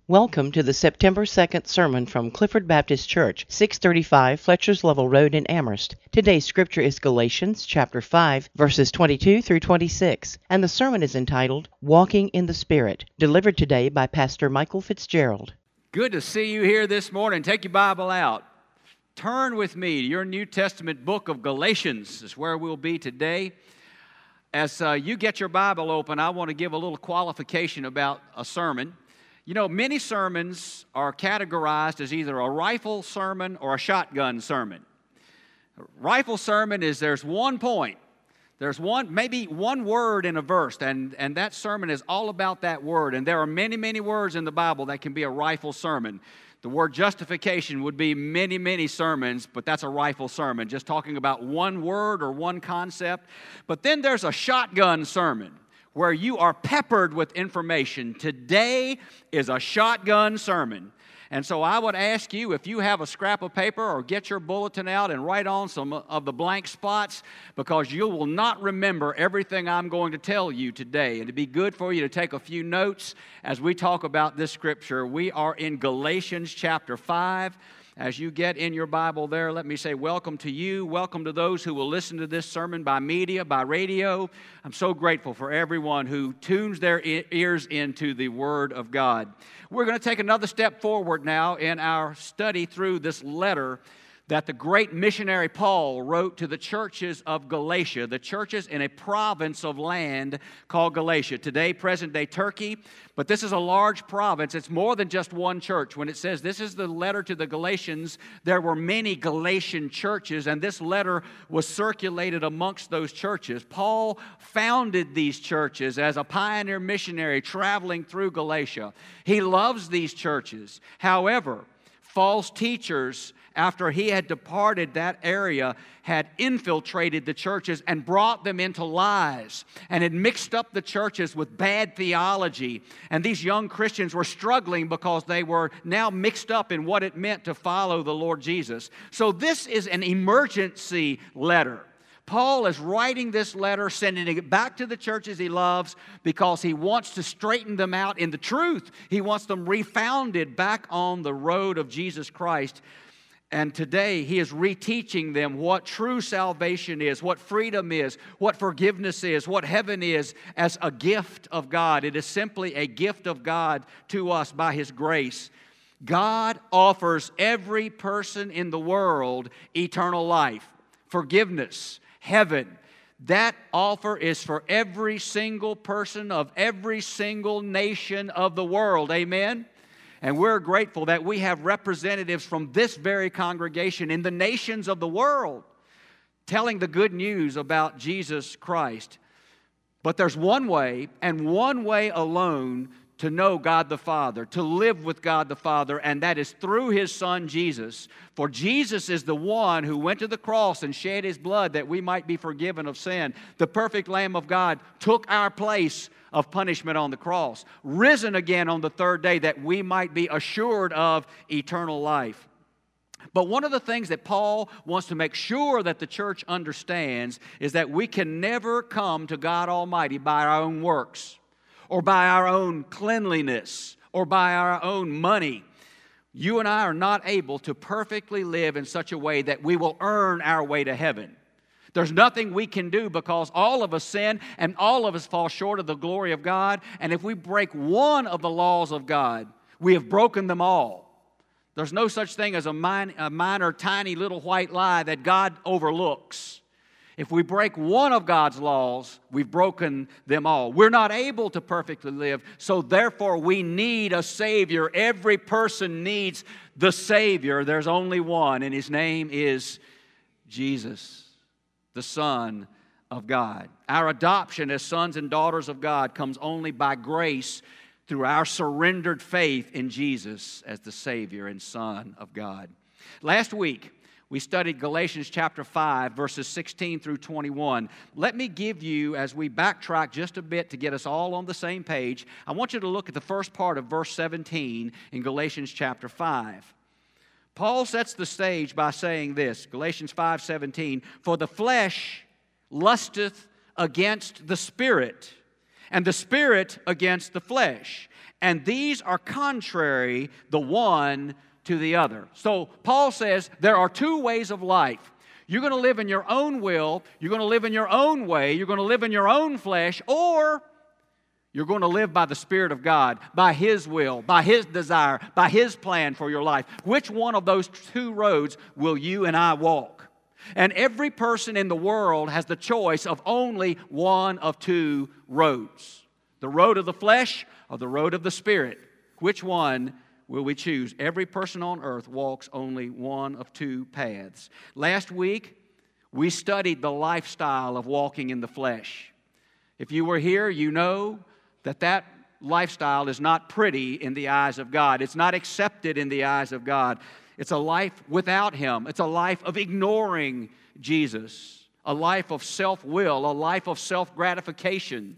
Welcome to the September 2nd sermon from Clifford Baptist Church, 635 Fletcher's Level Road in Amherst. Today's scripture is Galatians chapter 5, verses 22 through 26, and the sermon is entitled, Walking in the Spirit, delivered today by Pastor Michael Fitzgerald. Good to see you here this morning. Take your Bible out. Turn with me to your New Testament book of Galatians. This is where we'll be today. As you get your Bible open, I want to give a little qualification about a sermon. You know, many sermons are categorized as either a rifle sermon or a shotgun sermon. A rifle sermon is there's one point. There's maybe one word in a verse, and that sermon is all about that word. And there are many, many words in the Bible that can be a rifle sermon. The word justification would be many, many sermons, but that's a rifle sermon, just talking about one word or one concept. But then there's a shotgun sermon, where you are peppered with information. Today is a shotgun sermon. And so I would ask you, if you have a scrap of paper or get your bulletin out and write on some of the blank spots, because you will not remember everything I'm going to tell you today. And it'd be good for you to take a few notes as we talk about this scripture. We are in Galatians chapter 5. As you get in your Bible there, let me say welcome to you. Welcome to those who will listen to this sermon by media, by radio. I'm so grateful for everyone who tunes their ears into the Word of God. We're going to take another step forward now in our study through this letter that the great missionary Paul wrote to the churches of Galatia, the churches in a province of land called Galatia. Today, present-day Turkey, but this is a large province. It's more than just one church. When it says this is the letter to the Galatians, there were many Galatian churches, and this letter was circulated amongst those churches. Paul founded these churches as a pioneer missionary traveling through Galatia. He loves these churches. However, false teachers, after he had departed that area, had infiltrated the churches and brought them into lies and had mixed up the churches with bad theology. And these young Christians were struggling because they were now mixed up in what it meant to follow the Lord Jesus. So this is an emergency letter. Paul is writing this letter, sending it back to the churches he loves because he wants to straighten them out in the truth. He wants them refounded back on the road of Jesus Christ. And today, he is reteaching them what true salvation is, what freedom is, what forgiveness is, what heaven is as a gift of God. It is simply a gift of God to us by His grace. God offers every person in the world eternal life, forgiveness, heaven. That offer is for every single person of every single nation of the world. Amen? And we're grateful that we have representatives from this very congregation in the nations of the world telling the good news about Jesus Christ. But there's one way, and one way alone, to know God the Father, to live with God the Father, and that is through His Son Jesus. For Jesus is the one who went to the cross and shed His blood that we might be forgiven of sin. The perfect Lamb of God took our place of punishment on the cross, risen again on the third day that we might be assured of eternal life. But one of the things that Paul wants to make sure that the church understands is that we can never come to God Almighty by our own works, or by our own cleanliness, or by our own money. You and I are not able to perfectly live in such a way that we will earn our way to heaven. There's nothing we can do because all of us sin and all of us fall short of the glory of God. And if we break one of the laws of God, we have broken them all. There's no such thing as a minor, tiny little white lie that God overlooks. If we break one of God's laws, we've broken them all. We're not able to perfectly live, so therefore we need a Savior. Every person needs the Savior. There's only one, and His name is Jesus, the Son of God. Our adoption as sons and daughters of God comes only by grace through our surrendered faith in Jesus as the Savior and Son of God. Last week, we studied Galatians chapter 5, verses 16 through 21. Let me give you, as we backtrack just a bit to get us all on the same page, I want you to look at the first part of verse 17 in Galatians chapter 5. Paul sets the stage by saying this, Galatians 5:17, "For the flesh lusteth against the Spirit, and the Spirit against the flesh. And these are contrary the one to the other. So Paul says there are two ways of life. You're going to live in your own will, you're going to live in your own way, you're going to live in your own flesh, or you're going to live by the Spirit of God, by His will, by His desire, by His plan for your life. Which one of those two roads will you and I walk? And every person in the world has the choice of only one of two roads. The road of the flesh or the road of the Spirit. Which one will we choose? Every person on earth walks only one of two paths. Last week, we studied the lifestyle of walking in the flesh. If you were here, you know that lifestyle is not pretty in the eyes of God. It's not accepted in the eyes of God. It's a life without Him. It's a life of ignoring Jesus, a life of self-will, a life of self-gratification.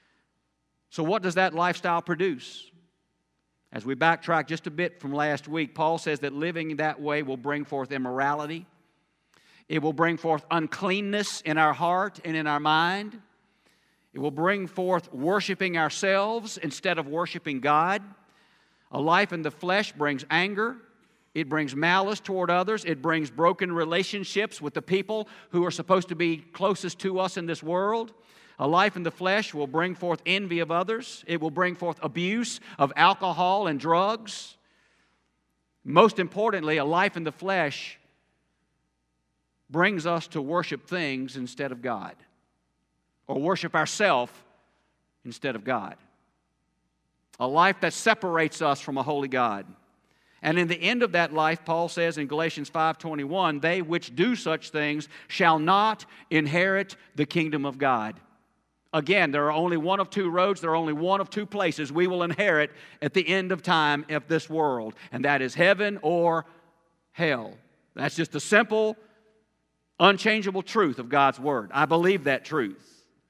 So what does that lifestyle produce? As we backtrack just a bit from last week, Paul says that living that way will bring forth immorality. It will bring forth uncleanness in our heart and in our mind. It will bring forth worshiping ourselves instead of worshiping God. A life in the flesh brings anger. It brings malice toward others. It brings broken relationships with the people who are supposed to be closest to us in this world. A life in the flesh will bring forth envy of others. It will bring forth abuse of alcohol and drugs. Most importantly, a life in the flesh brings us to worship things instead of God, or worship ourselves instead of God. A life that separates us from a holy God. And in the end of that life, Paul says in Galatians 5:21, they which do such things shall not inherit the kingdom of God. Again, there are only one of two roads, there are only one of two places we will inherit at the end of time of this world, and that is heaven or hell. That's just the simple, unchangeable truth of God's Word. I believe that truth.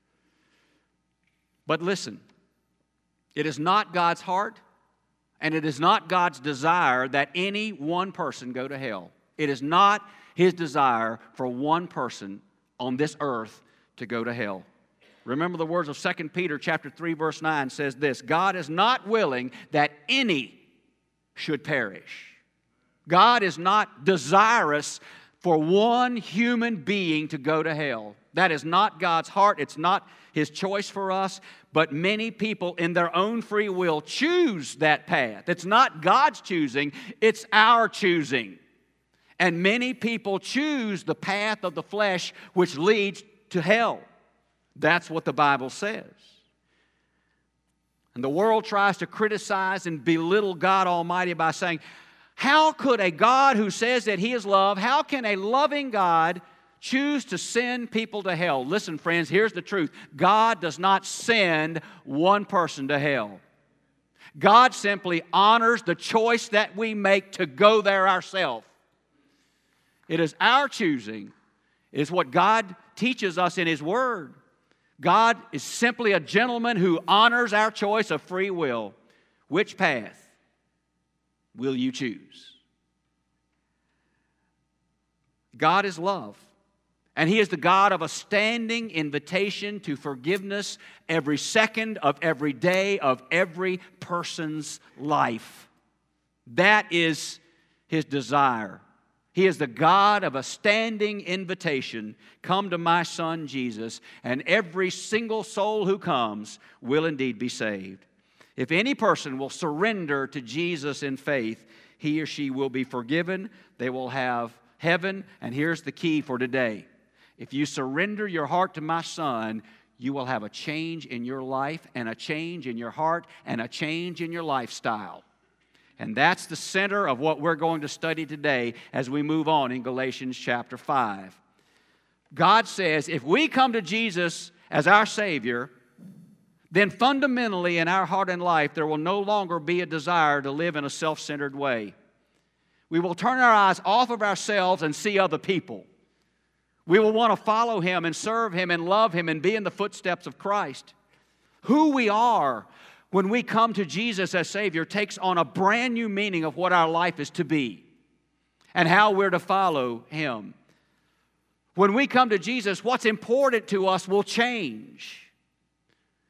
But listen, it is not God's heart, and it is not God's desire that any one person go to hell. It is not His desire for one person on this earth to go to hell. Remember the words of 2 Peter chapter 3, verse 9 says this, God is not willing that any should perish. God is not desirous for one human being to go to hell. That is not God's heart. It's not His choice for us. But many people in their own free will choose that path. It's not God's choosing, it's our choosing. And many people choose the path of the flesh which leads to hell. That's what the Bible says. And the world tries to criticize and belittle God Almighty by saying, how could a God who says that He is love, how can a loving God choose to send people to hell? Listen, friends, here's the truth. God does not send one person to hell. God simply honors the choice that we make to go there ourselves. It is our choosing. It is what God teaches us in His Word. God is simply a gentleman who honors our choice of free will. Which path will you choose? God is love. And He is the God of a standing invitation to forgiveness every second of every day of every person's life. That is His desire. He is the God of a standing invitation. Come to my Son Jesus, and every single soul who comes will indeed be saved. If any person will surrender to Jesus in faith, he or she will be forgiven. They will have heaven. And here's the key for today. If you surrender your heart to my Son, you will have a change in your life and a change in your heart and a change in your lifestyle. And that's the center of what we're going to study today as we move on in Galatians chapter 5. God says if we come to Jesus as our Savior, then fundamentally in our heart and life there will no longer be a desire to live in a self-centered way. We will turn our eyes off of ourselves and see other people. We will want to follow Him and serve Him and love Him and be in the footsteps of Christ. Who we are when we come to Jesus as Savior takes on a brand new meaning of what our life is to be and how we're to follow Him. When we come to Jesus, what's important to us will change.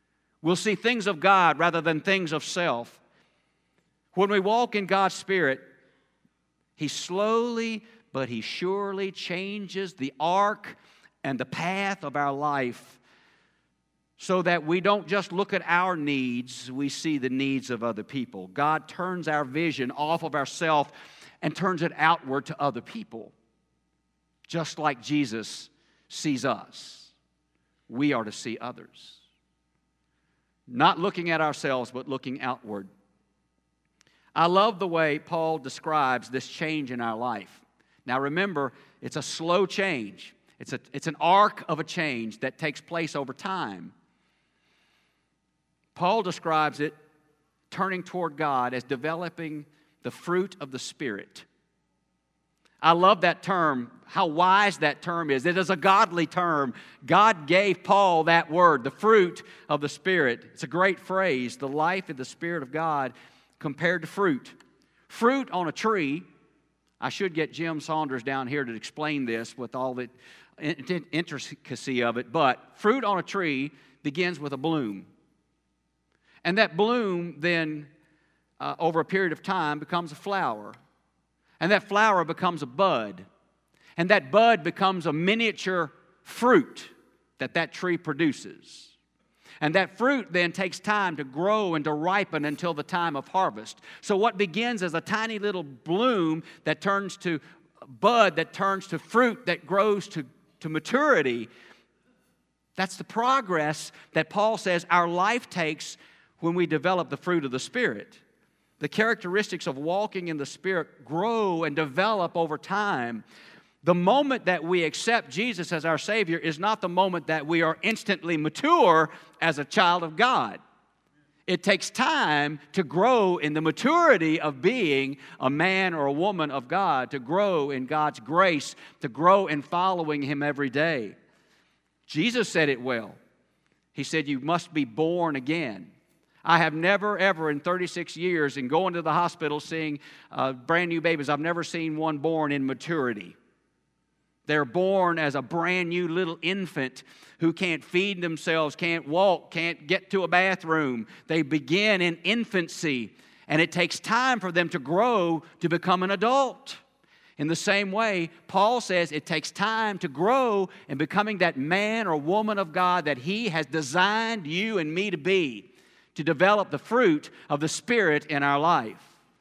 We'll see things of God rather than things of self. When we walk in God's Spirit, He slowly but He surely changes the arc and the path of our life so that we don't just look at our needs, we see the needs of other people. God turns our vision off of ourselves and turns it outward to other people. Just like Jesus sees us, we are to see others. Not looking at ourselves, but looking outward. I love the way Paul describes this change in our life. Now remember, it's a slow change. It's an arc of a change that takes place over time. Paul describes it, turning toward God, as developing the fruit of the Spirit. I love that term, how wise that term is. It is a godly term. God gave Paul that word, the fruit of the Spirit. It's a great phrase, the life in the Spirit of God compared to fruit. Fruit on a tree, I should get Jim Saunders down here to explain this with all the intricacy of it, but fruit on a tree begins with a bloom. And that bloom then, over a period of time, becomes a flower. And that flower becomes a bud. And that bud becomes a miniature fruit that tree produces. And that fruit then takes time to grow and to ripen until the time of harvest. So what begins as a tiny little bloom that turns to bud, that turns to fruit, that grows to maturity, that's the progress that Paul says our life takes when we develop the fruit of the Spirit. The characteristics of walking in the Spirit grow and develop over time. The moment that we accept Jesus as our Savior is not the moment that we are instantly mature as a child of God. It takes time to grow in the maturity of being a man or a woman of God, to grow in God's grace, to grow in following Him every day. Jesus said it well. He said, "You must be born again." I have never, ever in 36 years in going to the hospital seeing brand new babies, I've never seen one born in maturity. They're born as a brand new little infant who can't feed themselves, can't walk, can't get to a bathroom. They begin in infancy, and it takes time for them to grow to become an adult. In the same way, Paul says it takes time to grow in becoming that man or woman of God that He has designed you and me to be, to develop the fruit of the Spirit in our life.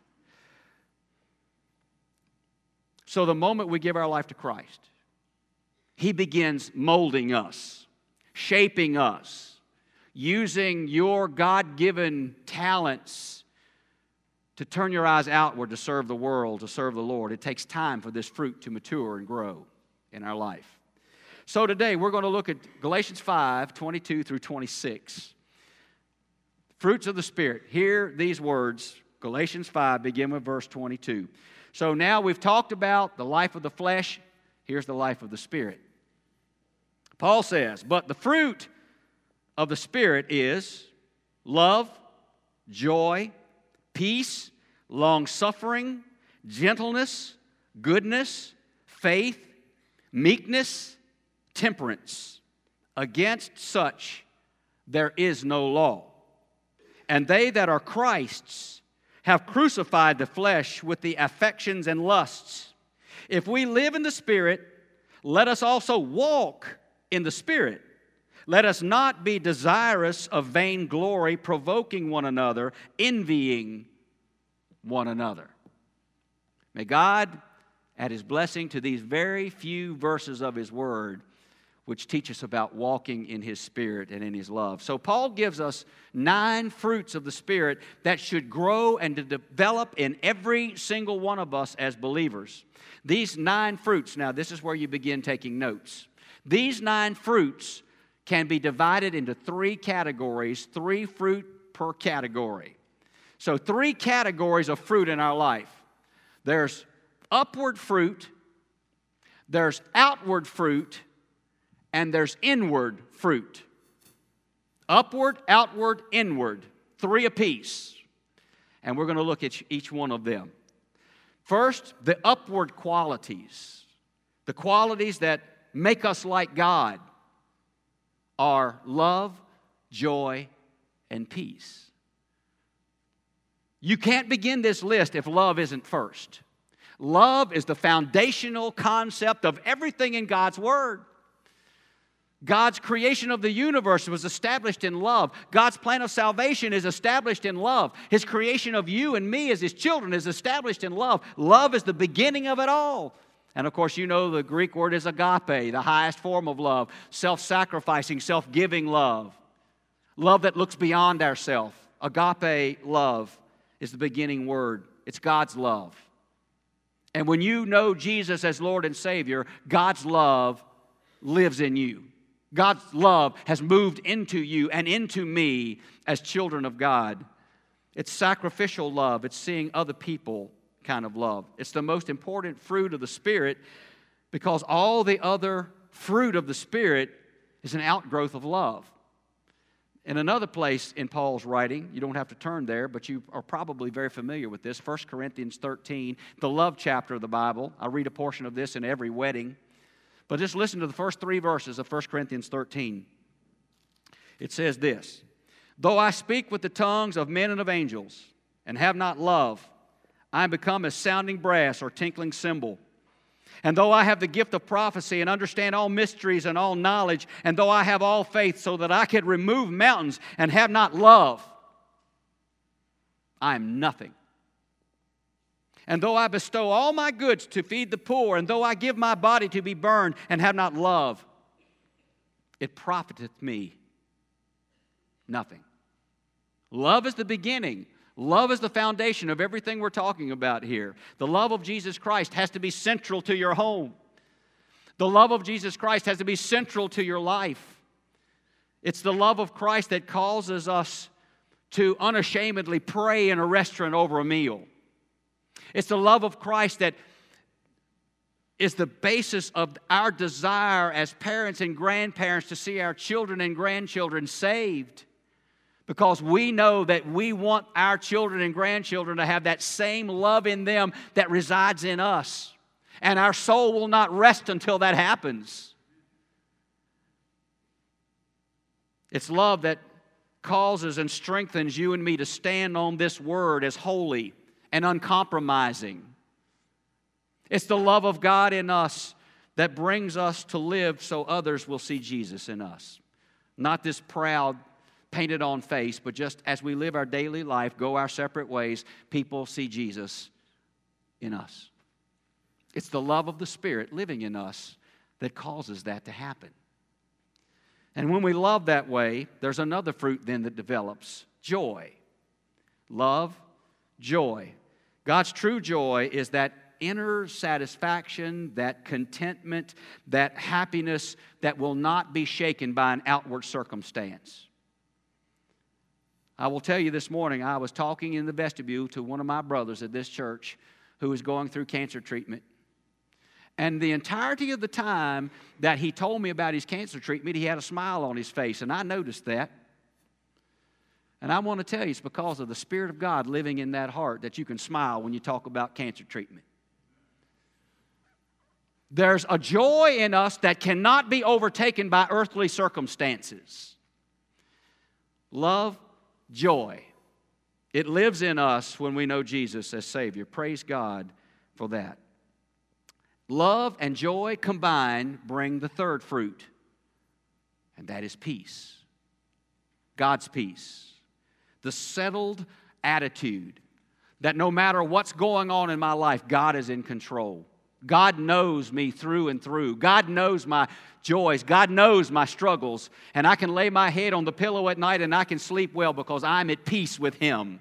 So the moment we give our life to Christ, He begins molding us, shaping us, using your God-given talents to turn your eyes outward to serve the world, to serve the Lord. It takes time for this fruit to mature and grow in our life. So today we're going to look at Galatians 5, 22 through 26. Fruits of the Spirit. Hear these words. Galatians 5, begin with verse 22. So now we've talked about the life of the flesh. Here's the life of the Spirit. Paul says, "But the fruit of the Spirit is love, joy, peace, long-suffering, gentleness, goodness, faith, meekness, temperance. Against such there is no law. And they that are Christ's have crucified the flesh with the affections and lusts. If we live in the Spirit, let us also walk in the Spirit. Let us not be desirous of vainglory, provoking one another, envying one another." May God add His blessing to these very few verses of His Word, which teach us about walking in His Spirit and in His love. So Paul gives us 9 fruits of the Spirit that should grow and to develop in every single one of us as believers. These 9 fruits, now this is where you begin taking notes. These 9 fruits can be divided into 3 categories, 3 fruit per category. So 3 categories of fruit in our life. There's upward fruit, there's outward fruit, and there's inward fruit. Upward, outward, inward. 3 apiece. And we're going to look at each one of them. First, the upward qualities. The qualities that make us like God are love, joy, and peace. You can't begin this list if love isn't first. Love is the foundational concept of everything in God's Word. God's creation of the universe was established in love. God's plan of salvation is established in love. His creation of you and me as His children is established in love. Love is the beginning of it all. And of course, you know the Greek word is agape, the highest form of love, self-sacrificing, self-giving love. Love that looks beyond ourselves. Agape love is the beginning word. It's God's love. And when you know Jesus as Lord and Savior, God's love lives in you. God's love has moved into you and into me as children of God. It's sacrificial love. It's seeing other people kind of love. It's the most important fruit of the Spirit because all the other fruit of the Spirit is an outgrowth of love. In another place in Paul's writing, you don't have to turn there, but you are probably very familiar with this, 1 Corinthians 13, the love chapter of the Bible. I read a portion of this in every wedding. But just listen to the first 3 verses of 1 Corinthians 13. It says this, "Though I speak with the tongues of men and of angels, and have not love, I am become as sounding brass or tinkling cymbal. And though I have the gift of prophecy and understand all mysteries and all knowledge, and though I have all faith so that I could remove mountains and have not love, I am nothing. And though I bestow all my goods to feed the poor, and though I give my body to be burned and have not love, it profiteth me nothing." Love is the beginning. Love is the foundation of everything we're talking about here. The love of Jesus Christ has to be central to your home. The love of Jesus Christ has to be central to your life. It's the love of Christ that causes us to unashamedly pray in a restaurant over a meal. It's the love of Christ that is the basis of our desire as parents and grandparents to see our children and grandchildren saved. Because we know that we want our children and grandchildren to have that same love in them that resides in us. And our soul will not rest until that happens. It's love that causes and strengthens you and me to stand on this word as holy and uncompromising. It's the love of God in us that brings us to live so others will see Jesus in us. Not this proud, painted on face, but just as we live our daily life, go our separate ways, people see Jesus in us. It's the love of the Spirit living in us that causes that to happen. And when we love that way, there's another fruit then that develops, joy. Love, joy. God's true joy is that inner satisfaction, that contentment, that happiness that will not be shaken by an outward circumstance. I will tell you this morning, I was talking in the vestibule to one of my brothers at this church who was going through cancer treatment. And the entirety of the time that he told me about his cancer treatment, he had a smile on his face, and I noticed that. And I want to tell you, it's because of the Spirit of God living in that heart that you can smile when you talk about cancer treatment. There's a joy in us that cannot be overtaken by earthly circumstances. Love, joy. It lives in us when we know Jesus as Savior. Praise God for that. Love and joy combined bring the third fruit, and that is peace. God's peace. The settled attitude that no matter what's going on in my life, God is in control. God knows me through and through. God knows my joys. God knows my struggles. And I can lay my head on the pillow at night and I can sleep well because I'm at peace with Him.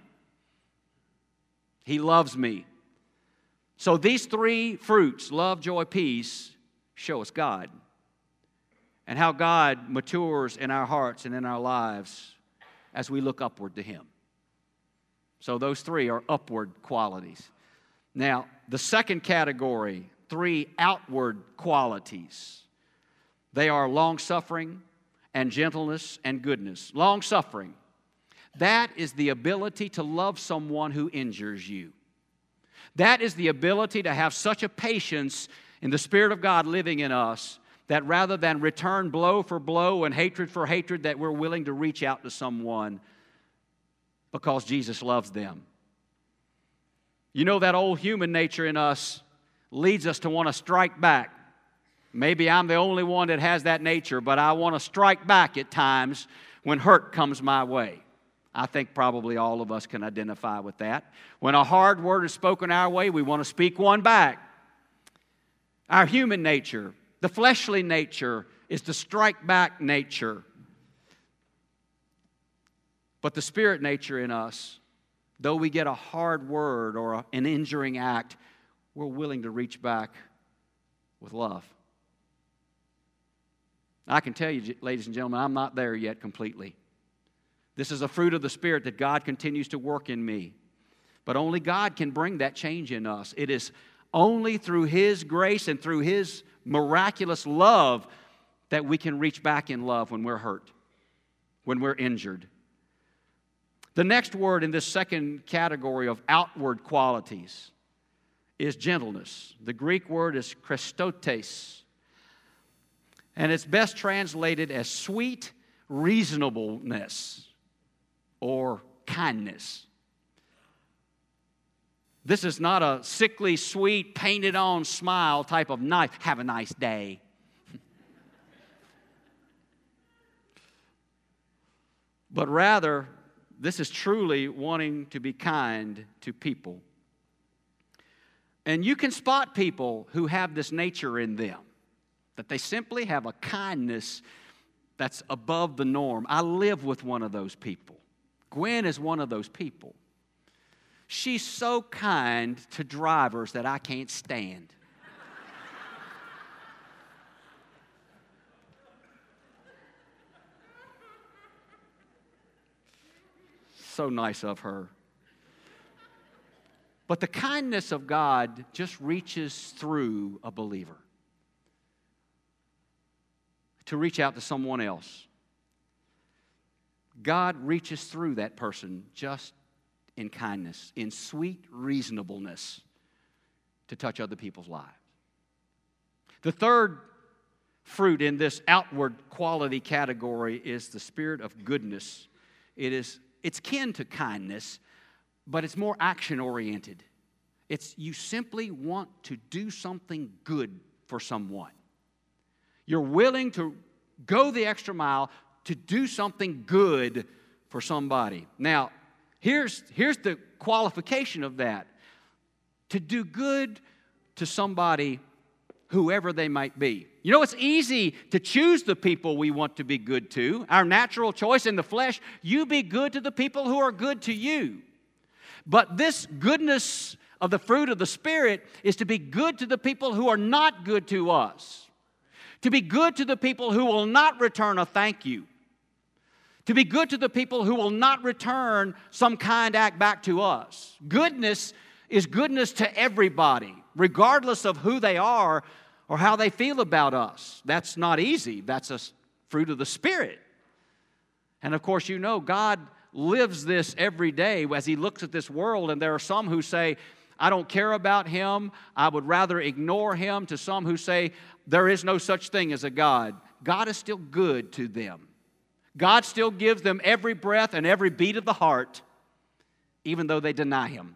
He loves me. So these three fruits, love, joy, peace, show us God. And how God matures in our hearts and in our lives as we look upward to Him. So those three are upward qualities. Now, the second category, three outward qualities. They are long-suffering and gentleness and goodness. Long-suffering. That is the ability to love someone who injures you. That is the ability to have such a patience in the Spirit of God living in us that rather than return blow for blow and hatred for hatred, that we're willing to reach out to someone because Jesus loves them. You know, that old human nature in us leads us to want to strike back. Maybe I'm the only one that has that nature, but I want to strike back at times when hurt comes my way. I think probably all of us can identify with that. When a hard word is spoken our way, we want to speak one back. Our human nature, the fleshly nature, is the strike back nature. But the spirit nature in us, though we get a hard word or an injuring act, we're willing to reach back with love. I can tell you, ladies and gentlemen, I'm not there yet completely. This is a fruit of the Spirit that God continues to work in me. But only God can bring that change in us. It is only through His grace and through His miraculous love that we can reach back in love when we're hurt, when we're injured. The next word in this second category of outward qualities is gentleness. The Greek word is Christotes, and it's best translated as sweet reasonableness or kindness. This is not a sickly, sweet, painted-on smile type of nice, have a nice day. But rather, this is truly wanting to be kind to people. And you can spot people who have this nature in them, that they simply have a kindness that's above the norm. I live with one of those people. Gwen is one of those people. She's so kind to drivers that I can't stand. So nice of her. But the kindness of God just reaches through a believer to reach out to someone else. God reaches through that person just in kindness, in sweet reasonableness to touch other people's lives. The third fruit in this outward quality category is the spirit of goodness. It's kin to kindness, but it's more action-oriented. You simply want to do something good for someone. You're willing to go the extra mile to do something good for somebody. Now, here's the qualification of that. To do good to somebody, whoever they might be. You know, it's easy to choose the people we want to be good to. Our natural choice in the flesh, you be good to the people who are good to you. But this goodness of the fruit of the Spirit is to be good to the people who are not good to us. To be good to the people who will not return a thank you. To be good to the people who will not return some kind act back to us. Goodness is goodness to everybody, regardless of who they are or how they feel about us. That's not easy. That's a fruit of the Spirit. And of course, you know, God lives this every day as He looks at this world, and there are some who say, I don't care about Him, I would rather ignore Him, to some who say, there is no such thing as a God. God is still good to them. God still gives them every breath and every beat of the heart, even though they deny Him.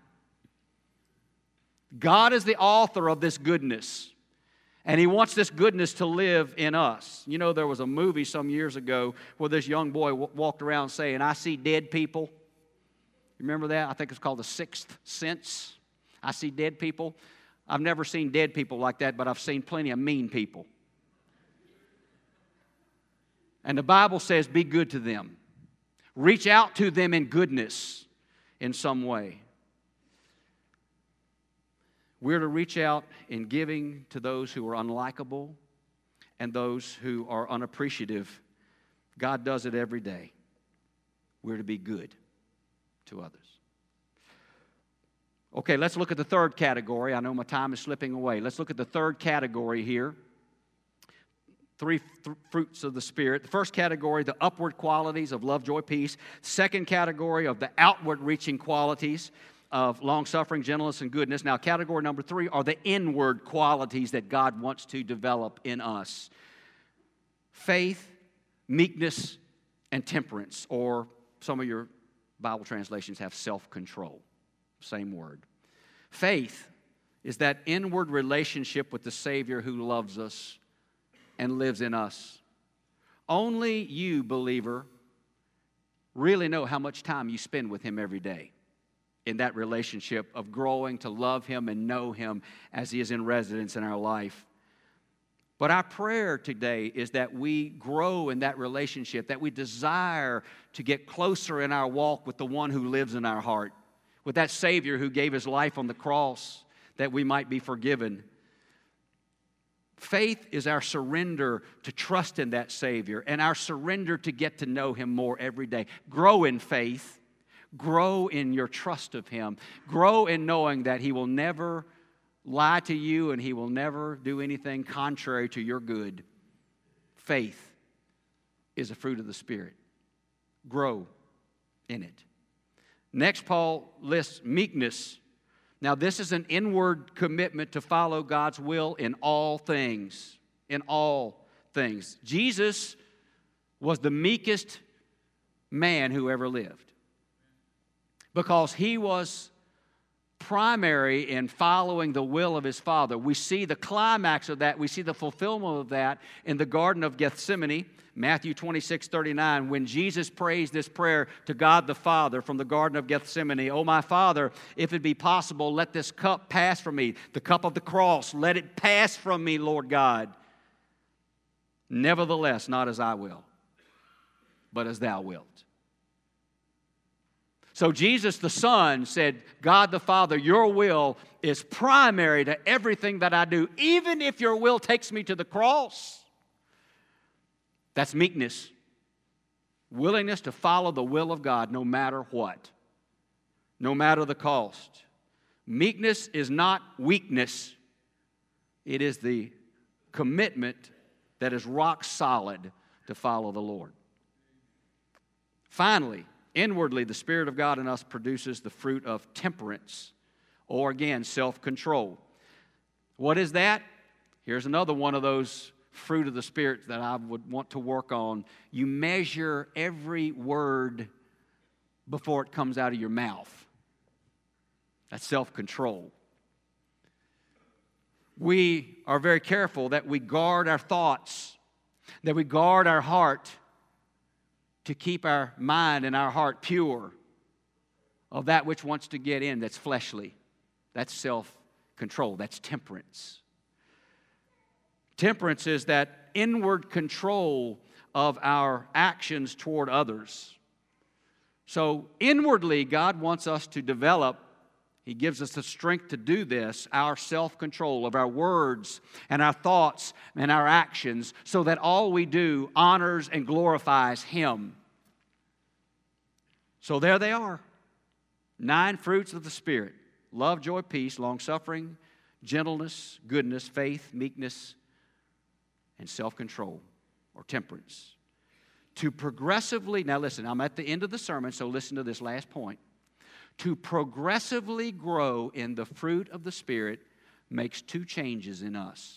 God is the author of this goodness, and He wants this goodness to live in us. You know, there was a movie some years ago where this young boy walked around saying, I see dead people. You remember that? I think it's called The Sixth Sense. I see dead people. I've never seen dead people like that, but I've seen plenty of mean people. And the Bible says, be good to them. Reach out to them in goodness in some way. We're to reach out in giving to those who are unlikable and those who are unappreciative. God does it every day. We're to be good to others. Okay, let's look at the third category. I know my time is slipping away. Let's look at the third category here. Three fruits of the Spirit. The first category, the upward qualities of love, joy, peace. Second category of the outward reaching qualities of long-suffering, gentleness, and goodness. Now, category number 3 are the inward qualities that God wants to develop in us. Faith, meekness, and temperance, or some of your Bible translations have self-control. Same word. Faith is that inward relationship with the Savior who loves us and lives in us. Only you, believer, really know how much time you spend with Him every day in that relationship of growing to love Him and know Him as He is in residence in our life. But our prayer today is that we grow in that relationship, that we desire to get closer in our walk with the one who lives in our heart, with that Savior who gave His life on the cross that we might be forgiven. Faith is our surrender to trust in that Savior and our surrender to get to know Him more every day. Grow in faith. Grow in your trust of Him. Grow in knowing that He will never lie to you and He will never do anything contrary to your good. Faith is a fruit of the Spirit. Grow in it. Next, Paul lists meekness. Now, this is an inward commitment to follow God's will in all things. In all things. Jesus was the meekest man who ever lived because He was primary in following the will of His Father. We see the climax of that. We see the fulfillment of that in the Garden of Gethsemane, Matthew 26:39, when Jesus prays this prayer to God the Father from the Garden of Gethsemane. "Oh, my Father, if it be possible, let this cup pass from me, the cup of the cross, let it pass from me, Lord God. Nevertheless, not as I will, but as Thou wilt." So Jesus the Son said, "God the Father, your will is primary to everything that I do, even if your will takes me to the cross." That's meekness. Willingness to follow the will of God no matter what, no matter the cost. Meekness is not weakness. It is the commitment that is rock solid to follow the Lord. Finally, inwardly, the Spirit of God in us produces the fruit of temperance, or again, self-control. What is that? Here's another one of those fruit of the Spirit that I would want to work on. You measure every word before it comes out of your mouth. That's self-control. We are very careful that we guard our thoughts, that we guard our heart, to keep our mind and our heart pure of that which wants to get in that's fleshly. That's self-control. That's temperance. Temperance is that inward control of our actions toward others. So inwardly, God wants us to develop, He gives us the strength to do this, our self-control of our words and our thoughts and our actions, so that all we do honors and glorifies Him. So there they are. 9 fruits of the Spirit: love, joy, peace, long-suffering, gentleness, goodness, faith, meekness, and self-control, or temperance. To progressively, now listen, I'm at the end of the sermon, so listen to this last point. To progressively grow in the fruit of the Spirit makes 2 changes in us.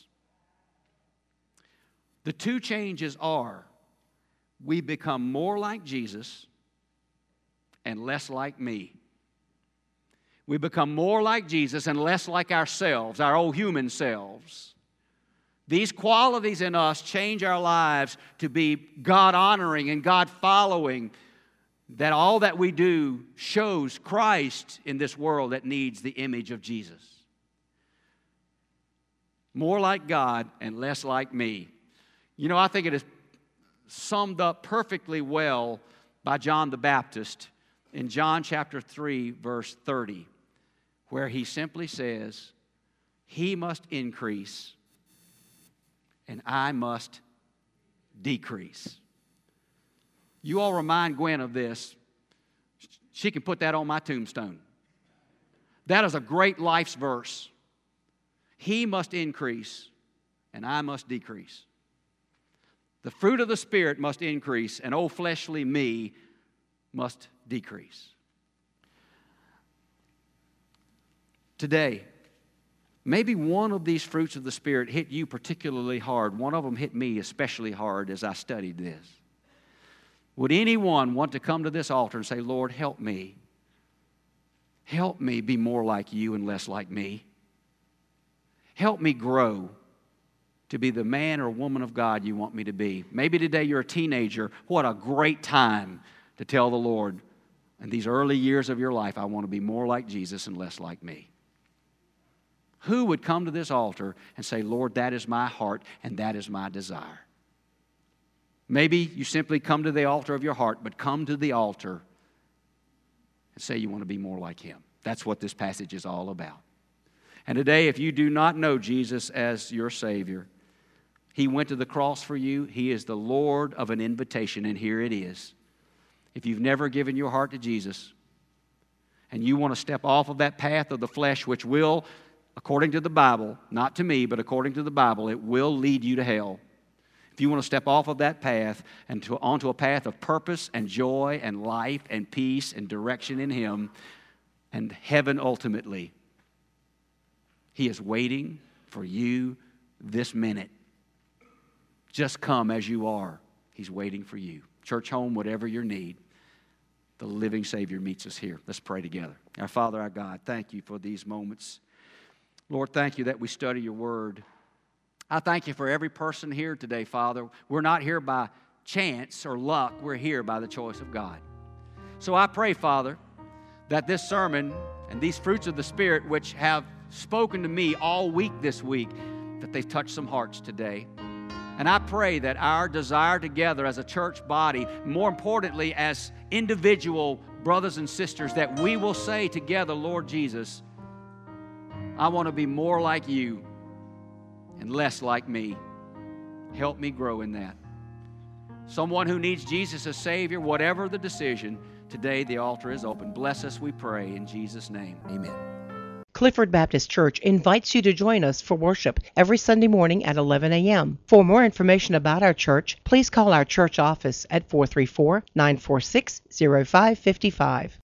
The 2 changes are, we become more like Jesus and less like me. We become more like Jesus and less like ourselves, our old human selves. These qualities in us change our lives to be God-honoring and God-following, that all that we do shows Christ in this world that needs the image of Jesus. More like God and less like me. You know, I think it is summed up perfectly well by John the Baptist in John chapter 3, verse 30, where he simply says, "He must increase and I must decrease." You all remind Gwen of this. She can put that on my tombstone. That is a great life's verse. He must increase and I must decrease. The fruit of the Spirit must increase and old fleshly me must decrease. Today, maybe one of these fruits of the Spirit hit you particularly hard. One of them hit me especially hard as I studied this. Would anyone want to come to this altar and say, Lord, help me. Help me be more like you and less like me. Help me grow to be the man or woman of God you want me to be. Maybe today you're a teenager. What a great time to tell the Lord, in these early years of your life, I want to be more like Jesus and less like me. Who would come to this altar and say, Lord, that is my heart and that is my desire? Maybe you simply come to the altar of your heart, but come to the altar and say you want to be more like Him. That's what this passage is all about. And today, if you do not know Jesus as your Savior, He went to the cross for you. He is the Lord of an invitation, and here it is. If you've never given your heart to Jesus, and you want to step off of that path of the flesh, which will, according to the Bible, not to me, but according to the Bible, it will lead you to hell. If you want to step off of that path and onto a path of purpose and joy and life and peace and direction in Him and heaven ultimately, He is waiting for you this minute. Just come as you are. He's waiting for you. Church, home, whatever your need, the living Savior meets us here. Let's pray together. Our Father, our God, thank you for these moments. Lord, thank you that we study your word. I thank you for every person here today, Father. We're not here by chance or luck. We're here by the choice of God. So I pray, Father, that this sermon and these fruits of the Spirit, which have spoken to me all week this week, that they've touched some hearts today. And I pray that our desire together as a church body, more importantly as individual brothers and sisters, that we will say together, Lord Jesus, I want to be more like you and less like me. Help me grow in that. Someone who needs Jesus as Savior, whatever the decision, today the altar is open. Bless us, we pray, in Jesus' name. Amen. Clifford Baptist Church invites you to join us for worship every Sunday morning at 11 a.m. For more information about our church, please call our church office at 434-946-0555.